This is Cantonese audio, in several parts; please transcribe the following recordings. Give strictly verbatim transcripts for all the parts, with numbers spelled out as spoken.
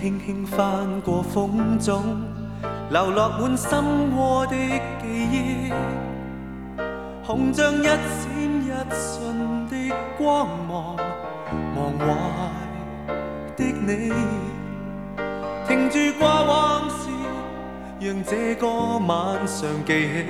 輕輕翻過風中，流落滿心窩的記憶，紅像一閃一瞬的光芒，忘懷的你，停住過往事，讓這個晚上記起，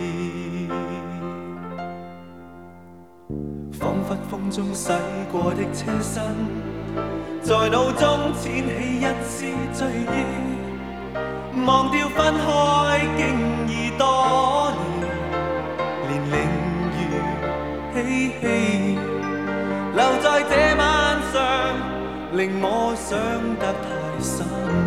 彷彿風中洗過的車身，在腦中濺起一絲追憶，忘掉分開經已多年，年齡如嬉戲，留在這晚上，令我想得太深，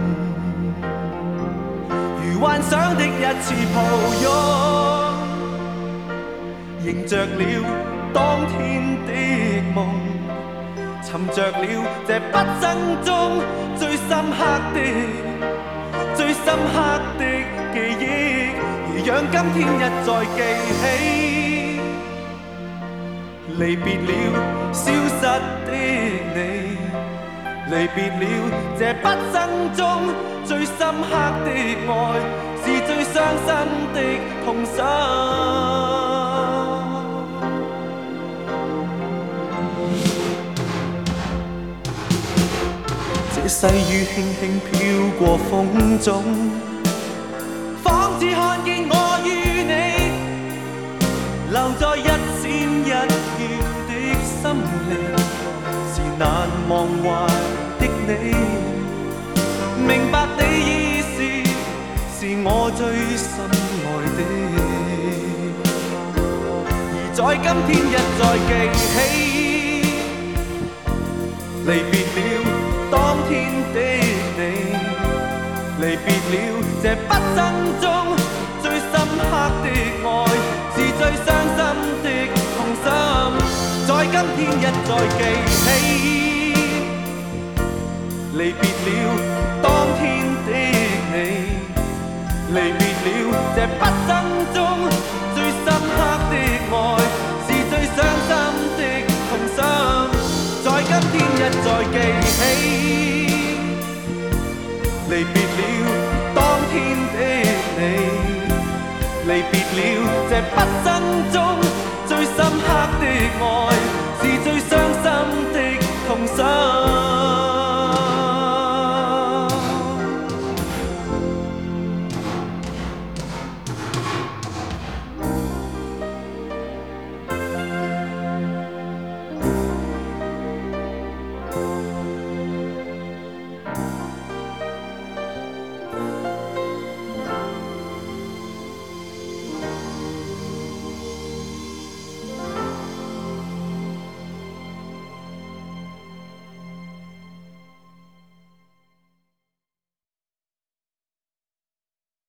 如幻想的一次抱擁，迎着了當天的夢，尋着了這畢生中最深刻的、最深刻的記憶，而讓今天一再記起，離別了消失的你，離別了這畢生中最深刻的愛，是最傷心的痛心。這細雨輕輕飄過風中，仿似看見我與你，留在一閃一瞥的心靈，是難忘懷的你，明白的意思是我最深愛的，而在今天一再記起，離別了當天的你，離別了這畢生中最深刻的愛，是最傷心的痛心，在今天一再記起，離別了當天的你，離別了這畢生中最深刻的愛，是最傷心的痛心，在今天一再記起，離別了當天的你，離別了這畢生中最深刻的愛，是最傷心的痛心。